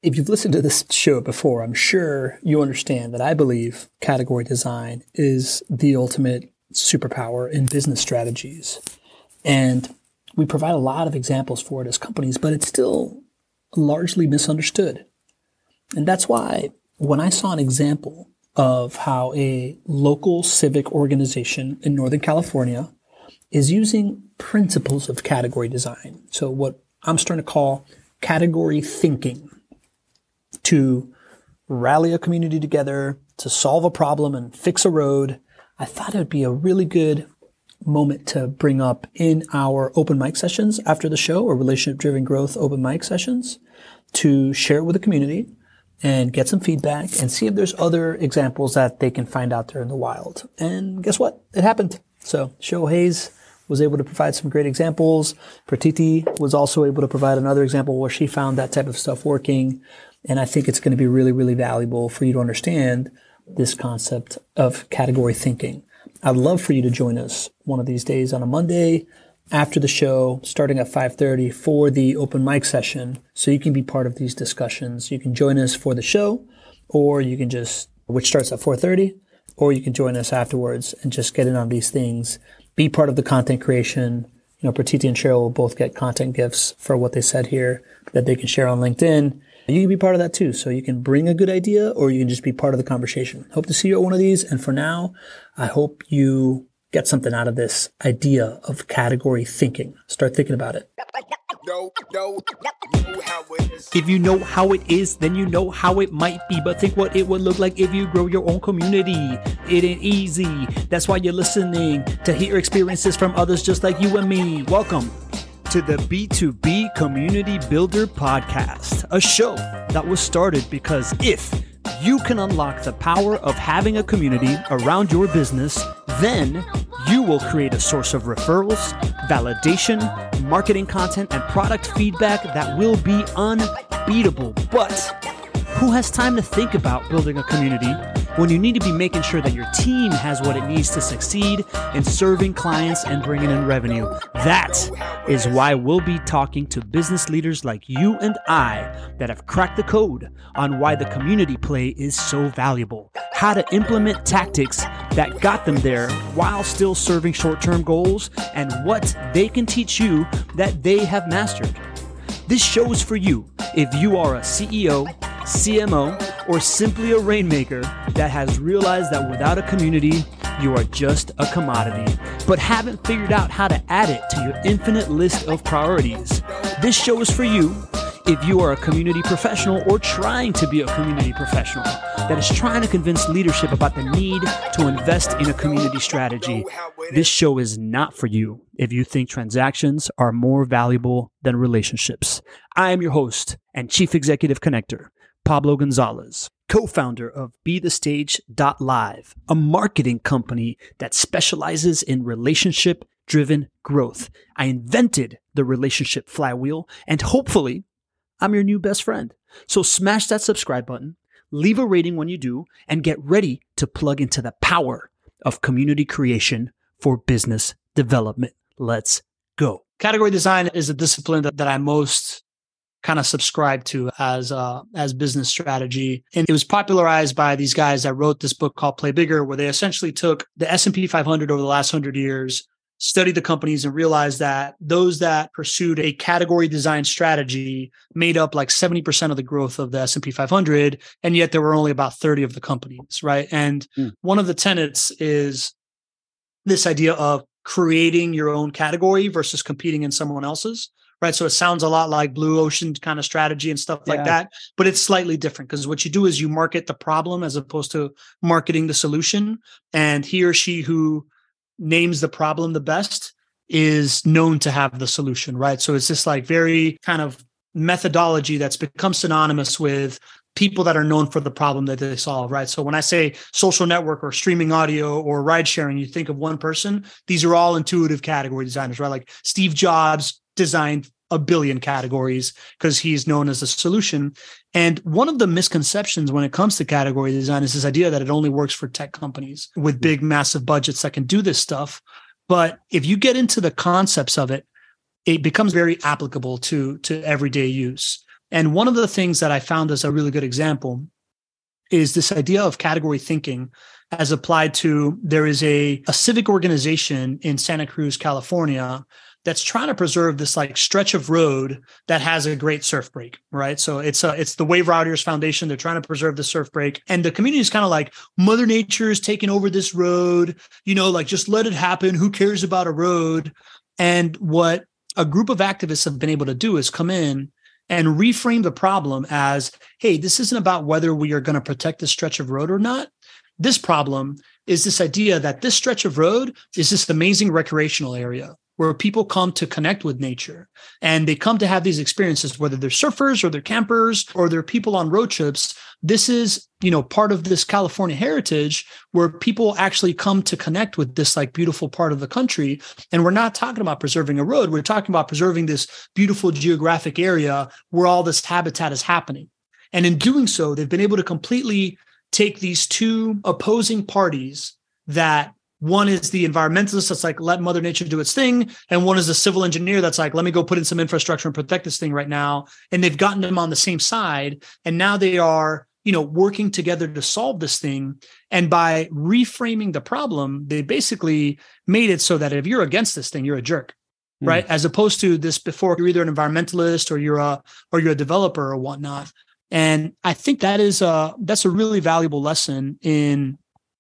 If you've listened to this show before, I'm sure you understand that I believe category design is the ultimate superpower in business strategies. And we provide a lot of examples for it as companies, but it's still largely misunderstood. And that's why when I saw an example of how a local civic organization in Northern California is using principles of category design, so what I'm starting to call category thinking, to rally a community together, to solve a problem and fix a road, I thought it would be a really good moment to bring up in our open mic sessions after the show, or relationship-driven growth open mic sessions, to share it with the community and get some feedback and see if there's other examples that they can find out there in the wild. And guess what? It happened. So Cheryl Hayes was able to provide some great examples. Pratiti was also able to provide another example where she found that type of stuff working. And I think it's going to be really, really valuable for you to understand this concept of category thinking. I'd love for you to join us one of these days on a Monday after the show, starting at 5:30 for the open mic session, so you can be part of these discussions. You can join us for the show, or you can just, which starts at 4:30, or you can join us afterwards and just get in on these things. Be part of the content creation. You know, Pratiti and Cheryl will both get content gifts for what they said here that they can share on LinkedIn. You can be part of that too. So you can bring a good idea, or you can just be part of the conversation. Hope to see you at one of these. And for now, I hope you get something out of this idea of category thinking. Start thinking about it. If you know how it is, then you know how it might be. But think what it would look like if you grow your own community. It ain't easy. That's why you're listening, to hear experiences from others just like you and me. Welcome to the B2B Community Builder Podcast, a show that was started because if you can unlock the power of having a community around your business, then you will create a source of referrals, validation, marketing content, and product feedback that will be unbeatable. But who has time to think about building a community when you need to be making sure that your team has what it needs to succeed in serving clients and bringing in revenue? That is why we'll be talking to business leaders like you and I that have cracked the code on why the community play is so valuable, how to implement tactics that got them there while still serving short-term goals, and what they can teach you that they have mastered. This show is for you if you are a CEO, CMO, or simply a rainmaker that has realized that without a community, you are just a commodity, but haven't figured out how to add it to your infinite list of priorities. This show is for you if you are a community professional or trying to be a community professional that is trying to convince leadership about the need to invest in a community strategy. This show is not for you if you think transactions are more valuable than relationships. I am your host and Chief Executive Connector, Pablo Gonzalez, co-founder of BeTheStage.live, a marketing company that specializes in relationship-driven growth. I invented the relationship flywheel, and hopefully, I'm your new best friend. So smash that subscribe button, leave a rating when you do, and get ready to plug into the power of community creation for business development. Let's go. Category design is a discipline that I most kind of subscribe to as business strategy. And it was popularized by these guys that wrote this book called Play Bigger, where they essentially took the S&P 500 over the last 100 years, studied the companies, and realized that those that pursued a category design strategy made up like 70% of the growth of the S&P 500. And yet there were only about 30 of the companies, right? And one of the tenets is this idea of creating your own category versus competing in someone else's. Right. So it sounds a lot like blue ocean kind of strategy and stuff like that, but it's slightly different because what you do is you market the problem as opposed to marketing the solution. And he or she who names the problem the best is known to have the solution. Right. So it's this like very kind of methodology that's become synonymous with people that are known for the problem that they solve. Right. So when I say social network or streaming audio or ride sharing, you think of one person. These are all intuitive category designers, right? Like Steve Jobs designed a billion categories because he's known as a solution. And one of the misconceptions when it comes to category design is this idea that it only works for tech companies with big, massive budgets that can do this stuff. But if you get into the concepts of it, it becomes very applicable to everyday use. And one of the things that I found as a really good example is this idea of category thinking as applied to, there is a civic organization in Santa Cruz, California, that's trying to preserve this like stretch of road that has a great surf break, right? So it's the Wave Riders Foundation. They're trying to preserve the surf break, and the community is kind of like, Mother Nature is taking over this road, like just let it happen. Who cares about a road? And what a group of activists have been able to do is come in and reframe the problem as, hey, this isn't about whether we are going to protect this stretch of road or not. This problem is this idea that this stretch of road is this amazing recreational area where people come to connect with nature, and they come to have these experiences, whether they're surfers or they're campers or they're people on road trips. This is, part of this California heritage where people actually come to connect with this like beautiful part of the country. And we're not talking about preserving a road. We're talking about preserving this beautiful geographic area where all this habitat is happening. And in doing so, they've been able to completely take these two opposing parties, that one is the environmentalist that's like, let Mother Nature do its thing. And one is the civil engineer that's like, let me go put in some infrastructure and protect this thing right now. And they've gotten them on the same side. And now they are, working together to solve this thing. And by reframing the problem, they basically made it so that if you're against this thing, you're a jerk, right? As opposed to this before, you're either an environmentalist or you're a developer or whatnot. And I think that's a really valuable lesson in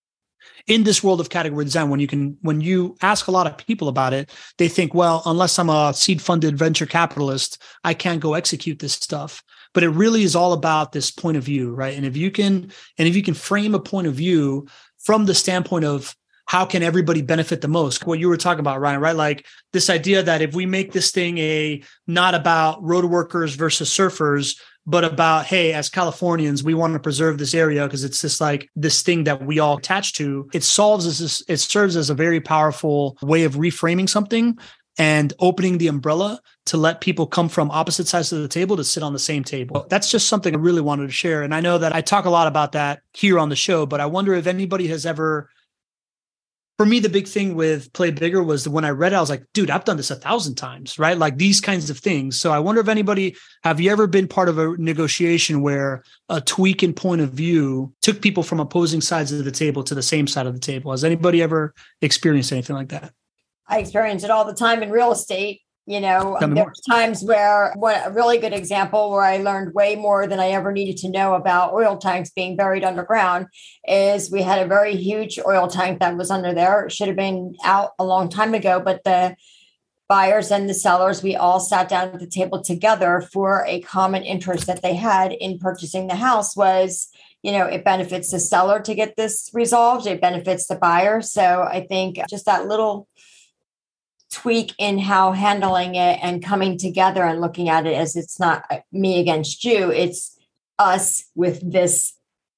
this world of category design. When you ask a lot of people about it, they think, well, unless I'm a seed funded venture capitalist, I can't go execute this stuff. But it really is all about this point of view, right? And if you can frame a point of view from the standpoint of how can everybody benefit the most, what you were talking about, Ryan, right? Like this idea that if we make this thing not about road workers versus surfers, but about, hey, as Californians, we want to preserve this area because it's just like this thing that we all attach to. It serves as a very powerful way of reframing something and opening the umbrella to let people come from opposite sides of the table to sit on the same table. That's just something I really wanted to share. And I know that I talk a lot about that here on the show, but I wonder if anybody has ever, for me, the big thing with Play Bigger was when I read it, I was like, dude, I've done this 1,000 times, right? Like these kinds of things. So I wonder if have you ever been part of a negotiation where a tweak in point of view took people from opposing sides of the table to the same side of the table? Has anybody ever experienced anything like that? I experience it all the time in real estate. There's times where a really good example where I learned way more than I ever needed to know about oil tanks being buried underground is we had a very huge oil tank that was under there. It should have been out a long time ago, but the buyers and the sellers, we all sat down at the table together for a common interest that they had in purchasing the house was, it benefits the seller to get this resolved. It benefits the buyer. So I think just that little tweak in how handling it and coming together and looking at it as it's not me against you, it's us with this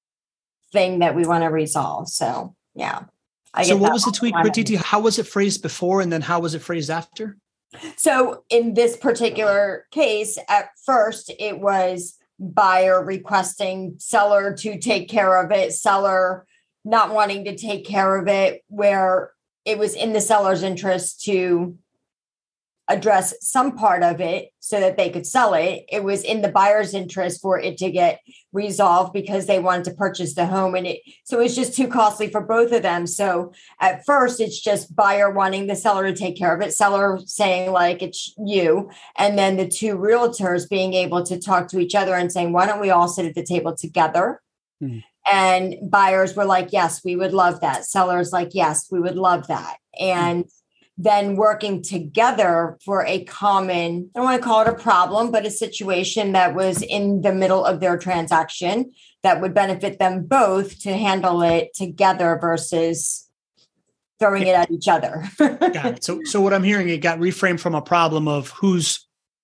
thing that we want to resolve. So, yeah. So what was the tweak, Pratiti? How was it phrased before and then how was it phrased after? So in this particular case, at first it was buyer requesting seller to take care of it, seller not wanting to take care of it, where it was in the seller's interest to address some part of it so that they could sell it. It was in the buyer's interest for it to get resolved because they wanted to purchase the home. So it was just too costly for both of them. So at first it's just buyer wanting the seller to take care of it, seller saying like, it's you. And then the two realtors being able to talk to each other and saying, why don't we all sit at the table together? And buyers were like, yes, we would love that. Sellers like, yes, we would love that. And then working together for a common, I don't want to call it a problem, but a situation that was in the middle of their transaction that would benefit them both to handle it together versus throwing it at each other. Got it. So what I'm hearing, it got reframed from a problem of whose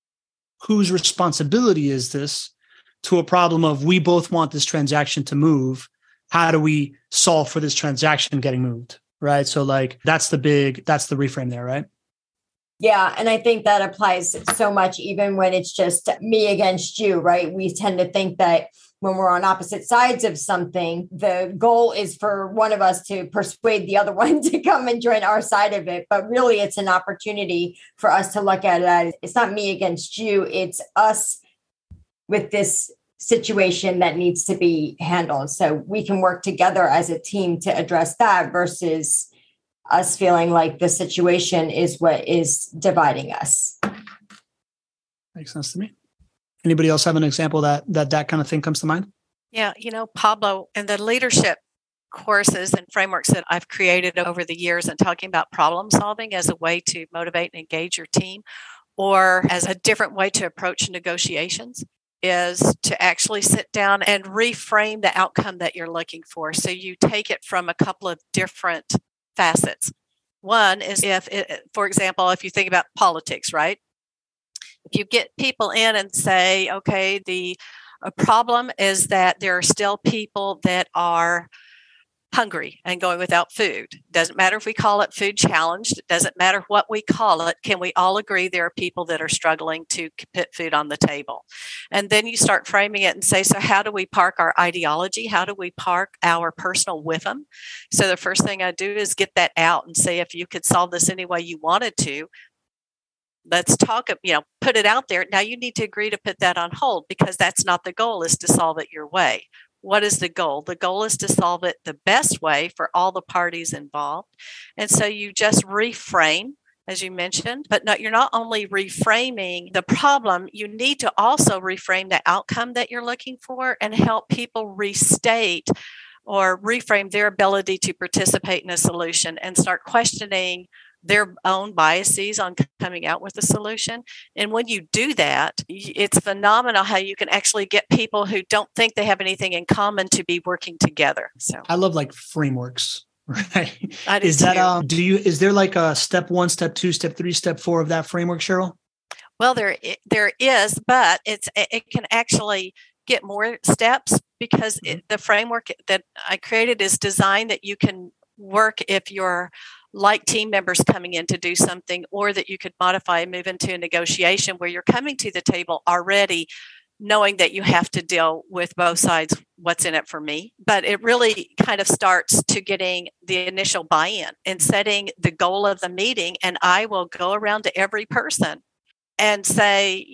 responsibility is this to a problem of we both want this transaction to move. How do we solve for this transaction getting moved? Right. So like that's the reframe there, right? Yeah. And I think that applies so much, even when it's just me against you, right? We tend to think that when we're on opposite sides of something, the goal is for one of us to persuade the other one to come and join our side of it. But really, it's an opportunity for us to look at it as it's not me against you. It's us with this situation that needs to be handled. So we can work together as a team to address that versus us feeling like the situation is what is dividing us. Makes sense to me. Anybody else have an example that kind of thing comes to mind? Yeah, Pablo, and the leadership courses and frameworks that I've created over the years and talking about problem solving as a way to motivate and engage your team, or as a different way to approach negotiations, is to actually sit down and reframe the outcome that you're looking for. So you take it from a couple of different facets. One is for example, if you think about politics, right? If you get people in and say, okay, the problem is that there are still people that are hungry and going without food. Doesn't matter if we call it food challenged. It doesn't matter what we call it. Can we all agree there are people that are struggling to put food on the table? And then you start framing it and say, so how do we park our ideology? How do we park our personal whim? So the first thing I do is get that out and say, if you could solve this any way you wanted to, let's talk, put it out there. Now you need to agree to put that on hold, because that's not the goal, is to solve it your way. What is the goal? The goal is to solve it the best way for all the parties involved. And so you just reframe, as you mentioned, but you're not only reframing the problem, you need to also reframe the outcome that you're looking for and help people restate or reframe their ability to participate in a solution and start questioning their own biases on coming out with a solution. And when you do that, it's phenomenal how you can actually get people who don't think they have anything in common to be working together. So I love frameworks, right? I do is too. that is there like a step 1, step 2, step 3, step 4 of that framework, Cheryl? Well, there is, but it can actually get more steps, because the framework that I created is designed that you can work if you're like team members coming in to do something, or that you could modify and move into a negotiation where you're coming to the table already knowing that you have to deal with both sides, what's in it for me. But it really kind of starts to getting the initial buy-in and setting the goal of the meeting. And I will go around to every person and say,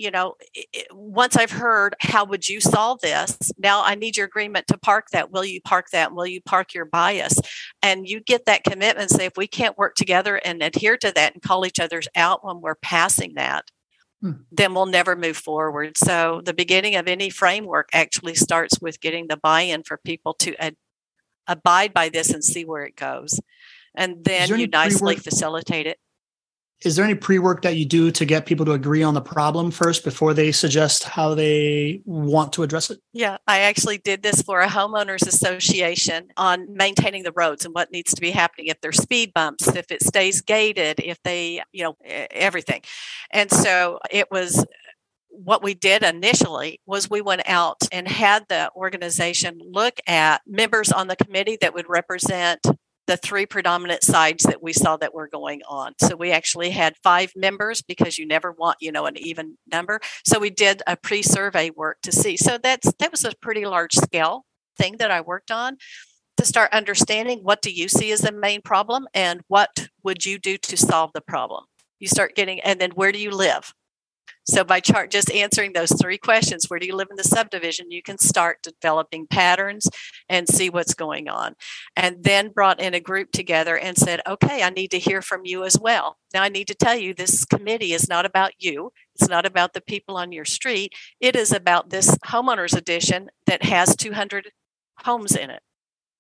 once I've heard, how would you solve this? Now I need your agreement to park that. Will you park that? Will you park your bias? And you get that commitment and say, if we can't work together and adhere to that and call each other's out when we're passing that, then we'll never move forward. So the beginning of any framework actually starts with getting the buy-in for people to abide by this and see where it goes. And then you nicely facilitate it. Is there any pre-work that you do to get people to agree on the problem first before they suggest how they want to address it? Yeah, I actually did this for a homeowners association on maintaining the roads and what needs to be happening, if there's speed bumps, if it stays gated, if they, everything. And so it was, what we did initially was we went out and had the organization look at members on the committee that would represent the 3 predominant sides that we saw that were going on. So we actually had 5 members, because you never want, an even number. So we did a pre-survey work to see. So that was a pretty large scale thing that I worked on, to start understanding, what do you see as the main problem and what would you do to solve the problem? You start getting, and then where do you live? So by just answering those 3 questions, where do you live in the subdivision, you can start developing patterns and see what's going on. And then brought in a group together and said, okay, I need to hear from you as well. Now I need to tell you, this committee is not about you. It's not about the people on your street. It is about this homeowners edition that has 200 homes in it.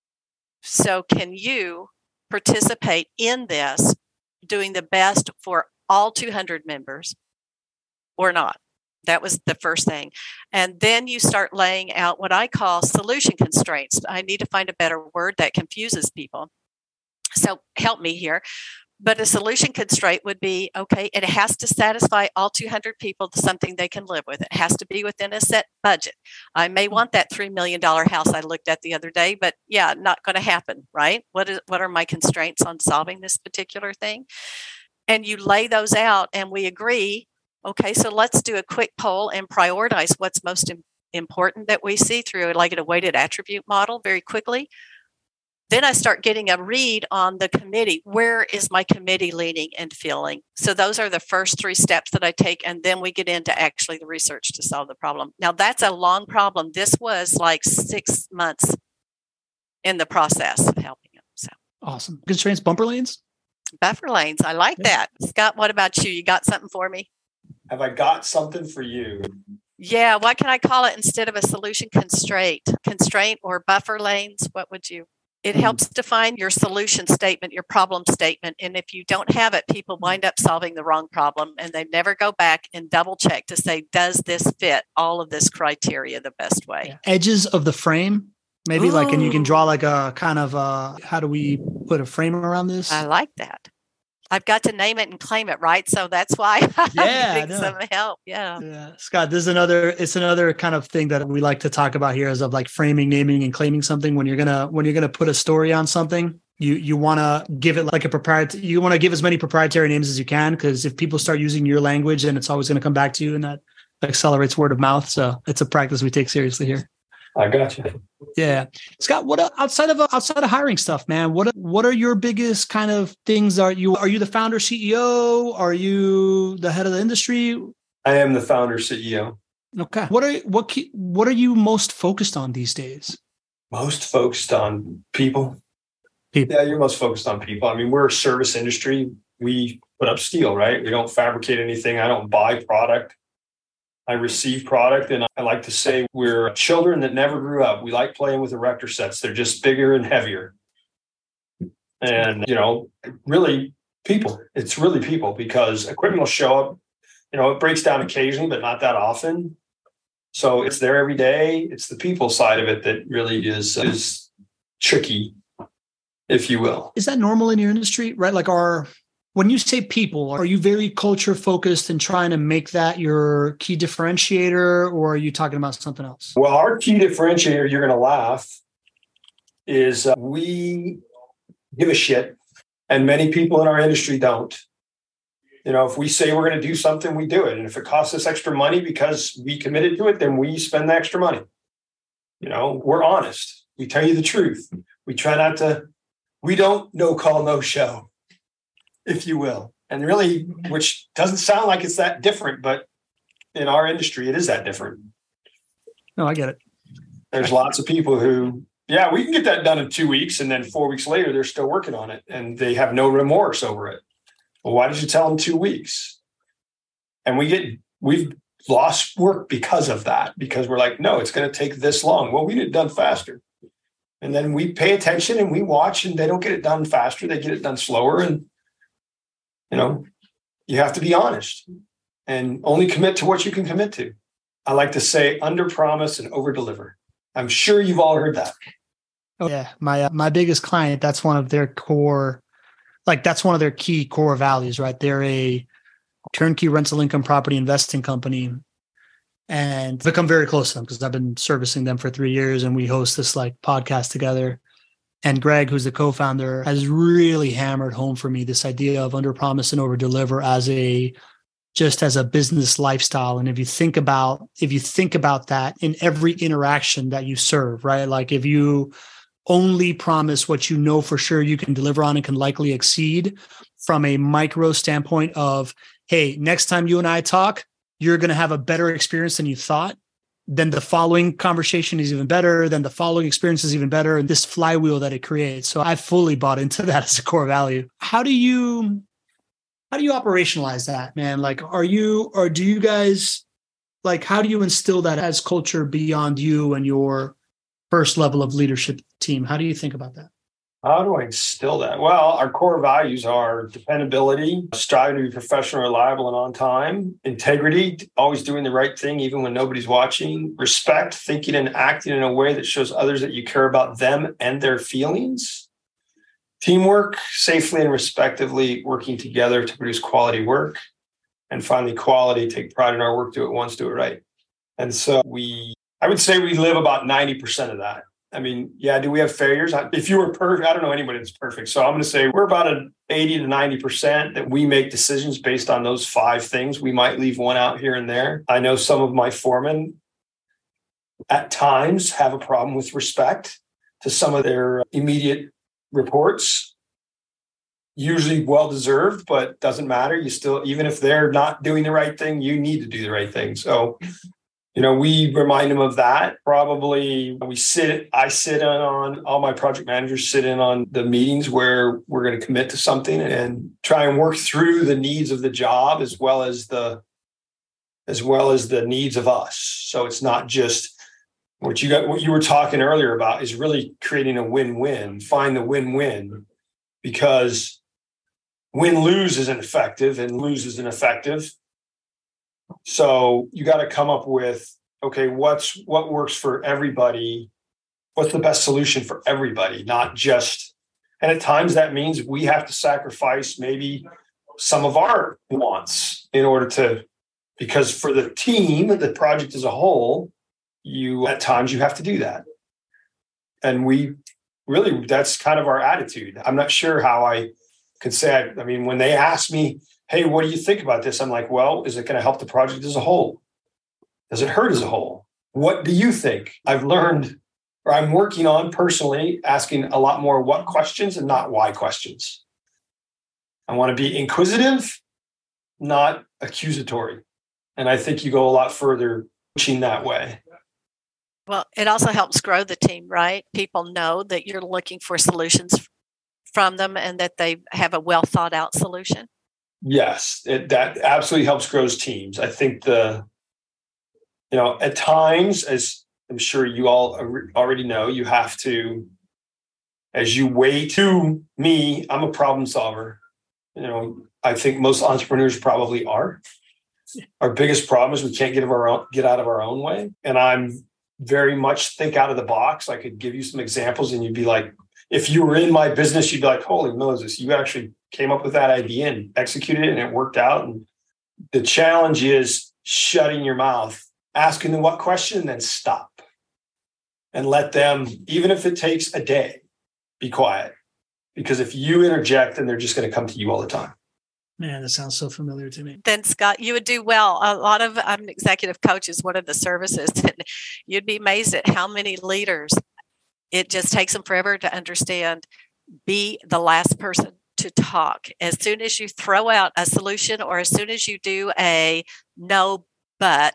So can you participate in this, doing the best for all 200 members? Or not? That was the first thing. And then you start laying out what I call solution constraints. I need to find a better word that confuses people. So help me here. But a solution constraint would be, okay, it has to satisfy all 200 people to something they can live with. It has to be within a set budget. I may want that $3 million house I looked at the other day, but yeah, not going to happen, right? What are my constraints on solving this particular thing? And you lay those out and we agree. Okay, so let's do a quick poll and prioritize what's most important that we see through like a weighted attribute model very quickly. Then I start getting a read on the committee. Where is my committee leaning and feeling? So those are the first 3 steps that I take. And then we get into actually the research to solve the problem. Now, that's a long problem. This was like 6 months in the process of helping them. So Awesome. Constraints, bumper lanes? buffer lanes. I like that. Scott, what about you? You got something for me? Have I got something for you? Yeah. What can I call it instead of a solution constraint? Constraint or buffer lanes? What would you? It helps define your solution statement, your problem statement. And if you don't have it, people wind up solving the wrong problem and they never go back and double check to say, does this fit all of this criteria the best way? Yeah. Edges of the frame, maybe. Ooh. Like, and you can draw like a kind of, how do we put a frame around this? I like that. I've got to name it and claim it, right? So that's why I'm getting some help. Yeah. Scott, this is another kind of thing that we like to talk about here is of like framing, naming, and claiming something. When you're gonna put a story on something, you want to give it like a proprietary, you want to give as many proprietary names as you can, because if people start using your language, then it's always going to come back to you, and that accelerates word of mouth. So it's a practice we take seriously here. I got you. Yeah. Scott, what outside of hiring stuff, man, what are your biggest kind of things? Are you the founder CEO? Are you the head of the industry? I am the founder CEO. Okay. What are you most focused on these days? Most focused on people. Yeah, you're most focused on people. I mean, we're a service industry. We put up steel, right? We don't fabricate anything. I don't buy product. I receive product, and I like to say we're children that never grew up. We like playing with erector sets. They're just bigger and heavier. And, really people. It's really people, because equipment will show up, it breaks down occasionally, but not that often. So it's there every day. It's the people side of it that really is tricky, if you will. Is that normal in your industry, right? Like when you say people, are you very culture focused and trying to make that your key differentiator, or are you talking about something else? Well, our key differentiator, you're going to laugh, is we give a shit, and many people in our industry don't. If we say we're going to do something, we do it. And if it costs us extra money because we committed to it, then we spend the extra money. We're honest. We tell you the truth. We try not to, we don't no call, no show, if you will. And really, which doesn't sound like it's that different, but in our industry, it is that different. No, I get it. There's lots of people who, we can get that done in 2 weeks. And then 4 weeks later, they're still working on it and they have no remorse over it. Well, why did you tell them 2 weeks? And we've lost work because of that, because we're like, no, it's going to take this long. Well, we need it done faster. And then we pay attention and we watch, and they don't get it done faster. They get it done slower. And you have to be honest and only commit to what you can commit to. I like to say under promise and over deliver. I'm sure you've all heard that. Oh, yeah. My biggest client, that's one of their core, that's one of their key core values, right? They're a turnkey rental income property investing company, and become very close to them because I've been servicing them for 3 years, and we host this podcast together. And Greg, who's the co-founder, has really hammered home for me this idea of under promise and over deliver as a business lifestyle. And if you think about that in every interaction that you serve, right? Like if you only promise what you know for sure you can deliver on and can likely exceed from a micro standpoint of, hey, next time you and I talk, you're going to have a better experience than you thought. Then the following conversation is even better. Then the following experience is even better. And this flywheel that it creates. So I fully bought into that as a core value. How do you operationalize that, man? Do you guys, how do you instill that as culture beyond you and your first level of leadership team? How do you think about that? How do I instill that? Well, our core values are dependability, striving to be professional, reliable, and on time, integrity, always doing the right thing, even when nobody's watching, respect, thinking and acting in a way that shows others that you care about them and their feelings, teamwork, safely and respectively working together to produce quality work, and finally, quality, take pride in our work, do it once, do it right. And so I would say we live about 90% of that. I mean, do we have failures? If you were perfect, I don't know anybody that's perfect. So I'm going to say we're about an 80 to 90% that we make decisions based on those 5 things. We might leave one out here and there. I know some of my foremen at times have a problem with respect to some of their immediate reports, usually well-deserved, but doesn't matter. You still, even if they're not doing the right thing, you need to do the right thing. So, we remind them of that. Probably I sit in on, all my project managers sit in on the meetings where we're going to commit to something and try and work through the needs of the job as well as the needs of us. So it's not just what you were talking earlier about is really creating a win-win, find the win-win, because win-lose isn't effective and lose isn't effective. So you got to come up with, okay, what works for everybody? What's the best solution for everybody? Not just, and at times that means we have to sacrifice maybe some of our wants in order to, because for the team, the project as a whole, at times you have to do that. And that's kind of our attitude. I'm not sure how I could say, when they ask me, hey, what do you think about this? I'm like, well, is it going to help the project as a whole? Does it hurt as a whole? What do you think? I've learned, or I'm working on personally, asking a lot more what questions and not why questions. I want to be inquisitive, not accusatory. And I think you go a lot further coaching that way. Well, it also helps grow the team, right? People know that you're looking for solutions from them and that they have a well thought out solution. Yes, that absolutely helps grow teams. I think at times, as I'm sure you all already know, you have to, as you weigh to me, I'm a problem solver. I think most entrepreneurs probably are. Our biggest problem is we can't get out of our own way. And I'm very much think out of the box. I could give you some examples and you'd be like, if you were in my business, you'd be like, holy Moses, you actually came up with that idea and executed it and it worked out. And the challenge is shutting your mouth, asking them what question, and then stop and let them, even if it takes a day, be quiet. Because if you interject, then they're just going to come to you all the time. Man, that sounds so familiar to me. Then, Scott, you would do well. A lot of executive coaches, one of the services, and you'd be amazed at how many leaders, it just takes them forever to understand, be the last person to talk. As soon as you throw out a solution or as soon as you do a no, but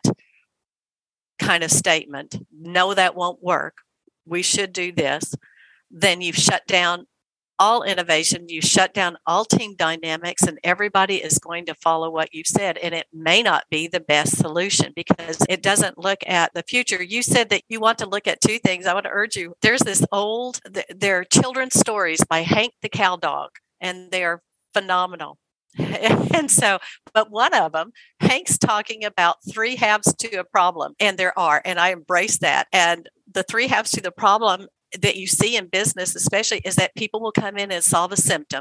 kind of statement, no, that won't work, we should do this, then you've shut down all innovation, you shut down all team dynamics, and everybody is going to follow what you've said. And it may not be the best solution because it doesn't look at the future. You said that you want to look at two things. I want to urge you. There's there are children's stories by Hank the Cowdog, and they're phenomenal. And so, but one of them, Hank's talking about 3 halves to a problem, and there are, and I embrace that. And the 3 halves to the problem that you see in business, especially, is that people will come in and solve a symptom.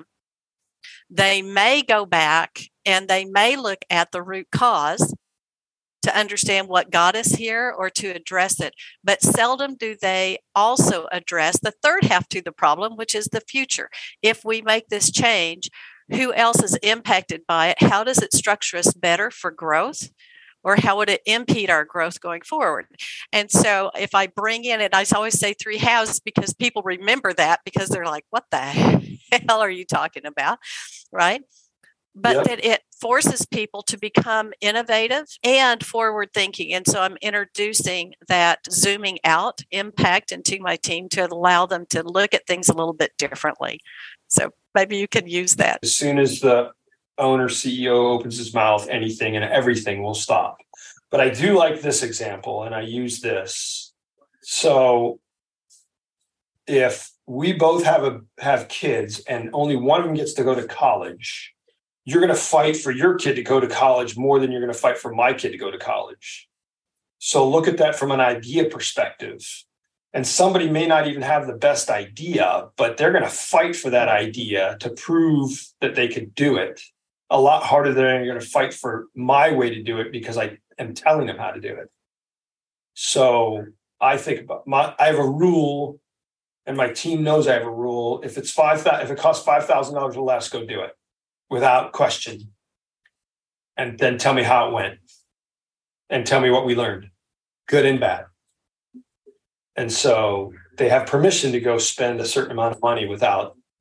They may go back and they may look at the root cause to understand what got us here or to address it. But seldom do they also address the 3rd half to the problem, which is the future. If we make this change, who else is impacted by it? How does it structure us better for growth? Or how would it impede our growth going forward? And so if I bring in, and I always say 3 halves because people remember that because they're like, what the hell are you talking about? Right? But that it forces people to become innovative and forward thinking. And so I'm introducing that zooming out impact into my team to allow them to look at things a little bit differently. So maybe you can use that. As soon as the owner, CEO opens his mouth, anything and everything will stop. But I do like this example, and I use this. So if we both have kids and only one of them gets to go to college, you're going to fight for your kid to go to college more than you're going to fight for my kid to go to college. So look at that from an idea perspective. And somebody may not even have the best idea, but they're going to fight for that idea to prove that they could do it a lot harder than they're going to fight for my way to do it because I am telling them how to do it. So I think about I have a rule, and my team knows I have a rule. If it costs $5,000 or less, go do it without question. And then tell me how it went. And tell me what we learned, good and bad. And so they have permission to go spend a certain amount of money without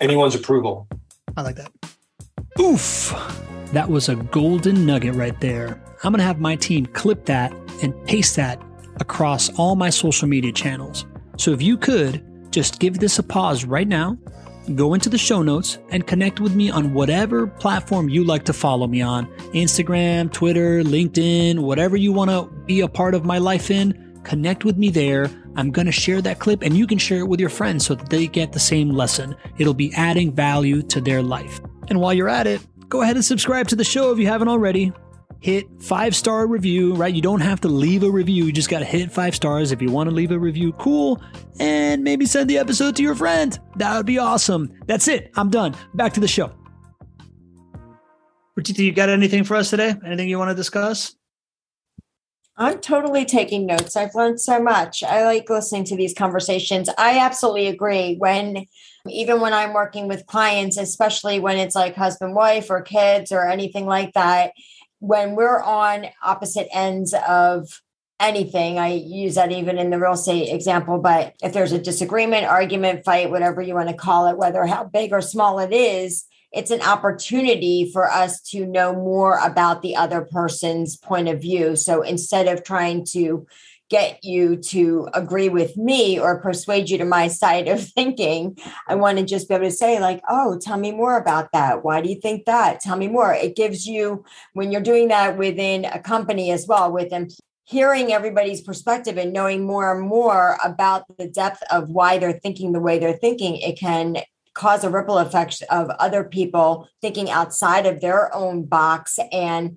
anyone's approval. I like that. Oof. That was a golden nugget right there. I'm going to have my team clip that and paste that across all my social media channels. So if you could just give this a pause right now, go into the show notes and connect with me on whatever platform you like to follow me on. Instagram, Twitter, LinkedIn, whatever you want to be a part of my life in, connect with me there. I'm going to share that clip and you can share it with your friends so that they get the same lesson. It'll be adding value to their life. And while you're at it, go ahead and subscribe to the show if you haven't already. Hit 5-star review, right? You don't have to leave a review. You just got to hit 5 stars. If you want to leave a review, cool. And maybe send the episode to your friend. That would be awesome. That's it. I'm done. Back to the show. Rachita, you got anything for us today? Anything you want to discuss? I'm totally taking notes. I've learned so much. I like listening to these conversations. I absolutely agree. Even when I'm working with clients, especially when it's like husband, wife, or kids or anything like that, when we're on opposite ends of anything, I use that even in the real estate example, but if there's a disagreement, argument, fight, whatever you want to call it, whether how big or small it is, it's an opportunity for us to know more about the other person's point of view. So instead of trying to get you to agree with me or persuade you to my side of thinking, I want to just be able to say like, oh, tell me more about that. Why do you think that? Tell me more. It gives you, when you're doing that within a company as well, with hearing everybody's perspective and knowing more and more about the depth of why they're thinking the way they're thinking, it can cause a ripple effect of other people thinking outside of their own box and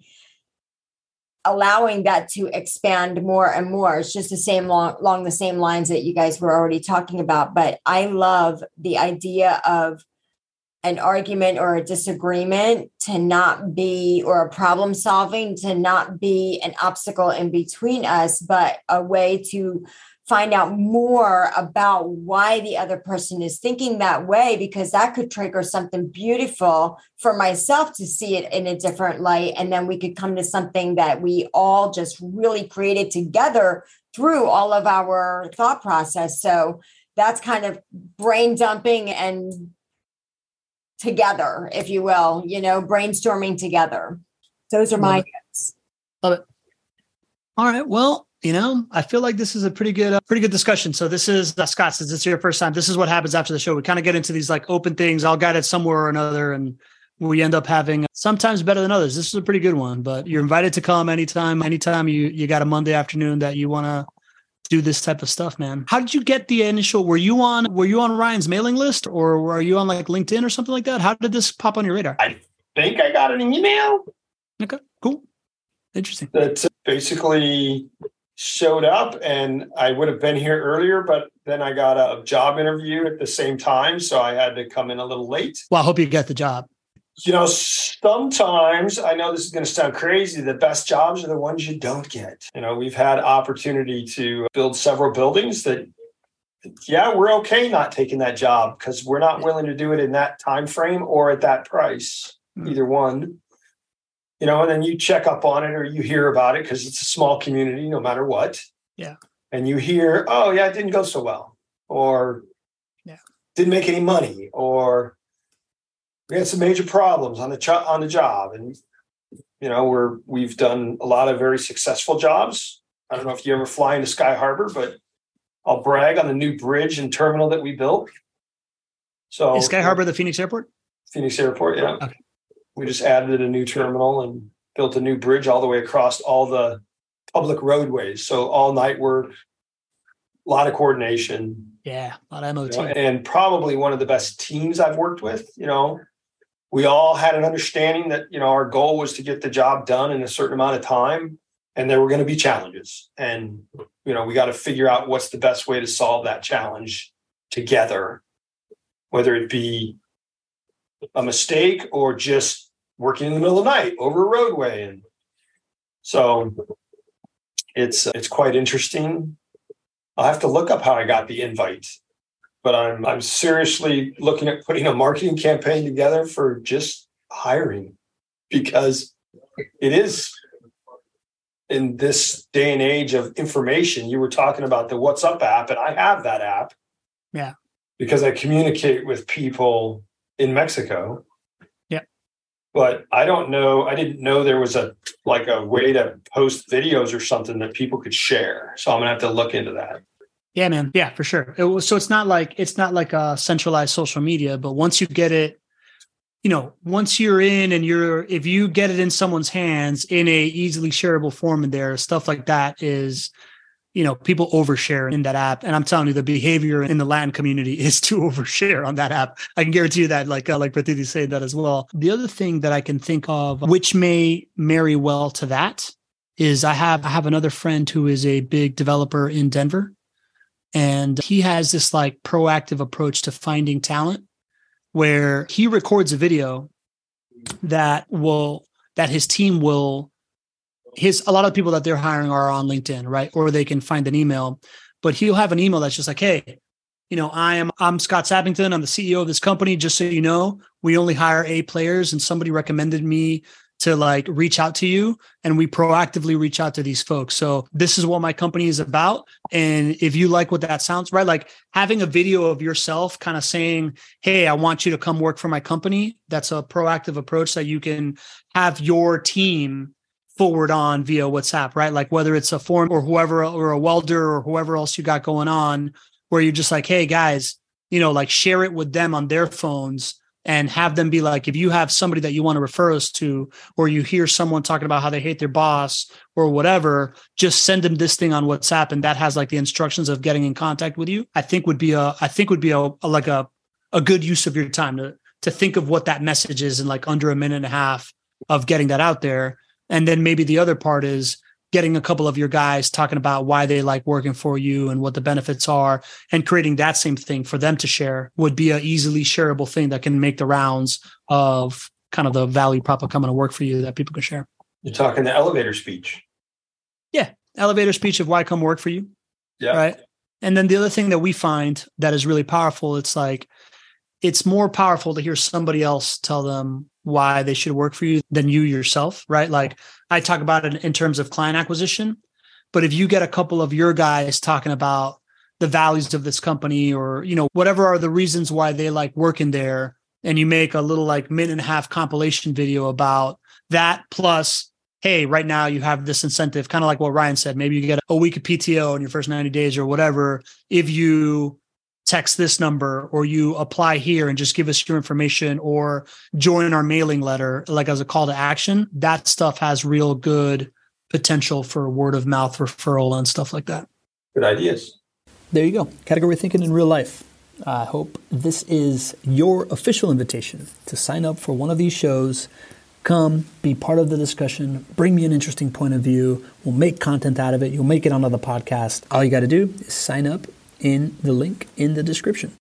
allowing that to expand more and more. It's just the same along the same lines that you guys were already talking about. But I love the idea of an argument or a disagreement to not be, or a problem solving to not be an obstacle in between us, but a way to find out more about why the other person is thinking that way, because that could trigger something beautiful for myself to see it in a different light. And then we could come to something that we all just really created together through all of our thought process. So that's kind of brain dumping and together, if you will, brainstorming together. Those are my notes. Love it. All right. Well, I feel like this is a pretty good discussion. So this is Scott, since it's your first time, this is what happens after the show. We kind of get into these like open things, all guided somewhere or another. And we end up having sometimes better than others. This is a pretty good one, but you're invited to come anytime you got a Monday afternoon that you want to do this type of stuff, man. How did you get the initial, were you on Ryan's mailing list or were you on like LinkedIn or something like that? How did this pop on your radar? I think I got an email. Okay, cool. Interesting. That basically showed up, and I would have been here earlier, but then I got a job interview at the same time. So I had to come in a little late. Well, I hope you get the job. Sometimes, I know this is going to sound crazy, the best jobs are the ones you don't get. We've had opportunity to build several buildings that, we're okay not taking that job because we're not willing to do it in that time frame or at that price, either one. And then you check up on it or you hear about it because it's a small community, no matter what. Yeah. And you hear, oh, yeah, it didn't go so well, or didn't make any money, or we had some major problems on the job. And, we've done a lot of very successful jobs. I don't know if you ever fly into Sky Harbor, but I'll brag on the new bridge and terminal that we built. So is Sky Harbor the Phoenix Airport? Phoenix Airport, yeah. Okay. We just added a new terminal and built a new bridge all the way across all the public roadways. So all night work, a lot of coordination. Yeah, a lot of MOT. And probably one of the best teams I've worked with. We all had an understanding that, our goal was to get the job done in a certain amount of time. And there were going to be challenges. And, we got to figure out what's the best way to solve that challenge together, whether it be a mistake or just working in the middle of the night over a roadway. And so it's quite interesting. I'll have to look up how I got the invite, but I'm seriously looking at putting a marketing campaign together for just hiring, because it is in this day and age of information. You were talking about the WhatsApp app, and I have that app. Yeah. Because I communicate with people in Mexico. Yeah. But I didn't know there was a way to post videos or something that people could share. So I'm gonna have to look into that. Yeah, man. Yeah, for sure. So it's not like a centralized social media, but once you get it, once you're in and if you get it in someone's hands in a easily shareable form in there, stuff like that is, people overshare in that app. And I'm telling you, the behavior in the Latin community is to overshare on that app. I can guarantee you that, like Pratiti said that as well. The other thing that I can think of, which may marry well to that, is I have another friend who is a big developer in Denver. And he has this like proactive approach to finding talent, where he records a video that his team will, a lot of the people that they're hiring are on LinkedIn, right? Or they can find an email, but he'll have an email that's just like, hey, I'm Scott Sappington. I'm the CEO of this company. Just so you know, we only hire A players, and somebody recommended me to like reach out to you, and we proactively reach out to these folks. So this is what my company is about. And if you like what that sounds, right? Like having a video of yourself kind of saying, hey, I want you to come work for my company. That's a proactive approach that you can have your team forward on via WhatsApp, right? Like whether it's a form or whoever, or a welder or whoever else you got going on, where you're just like, hey guys, like share it with them on their phones. And have them be like, if you have somebody that you want to refer us to, or you hear someone talking about how they hate their boss or whatever, just send them this thing on WhatsApp, and that has like the instructions of getting in contact with you. I think would be a good use of your time to think of what that message is in like under a minute and a half of getting that out there. And then maybe the other part is getting a couple of your guys talking about why they like working for you and what the benefits are, and creating that same thing for them to share would be an easily shareable thing that can make the rounds of kind of the value prop of coming to work for you that people can share. You're talking the elevator speech. Yeah. Elevator speech of why come work for you. Yeah. Right. And then the other thing that we find that is really powerful, it's like, it's more powerful to hear somebody else tell them why they should work for you than you yourself, right? Like I talk about it in terms of client acquisition, but if you get a couple of your guys talking about the values of this company, or, whatever are the reasons why they like working there, and you make a little like minute and a half compilation video about that, plus, hey, right now you have this incentive, kind of like what Ryan said, maybe you get a week of PTO in your first 90 days or whatever, if you text this number, or you apply here and just give us your information, or join our mailing letter, like as a call to action. That stuff has real good potential for word of mouth referral and stuff like that. Good ideas. There you go. Category thinking in real life. I hope this is your official invitation to sign up for one of these shows. Come be part of the discussion. Bring me an interesting point of view. We'll make content out of it. You'll make it onto the podcast. All you got to do is sign up in the link in the description.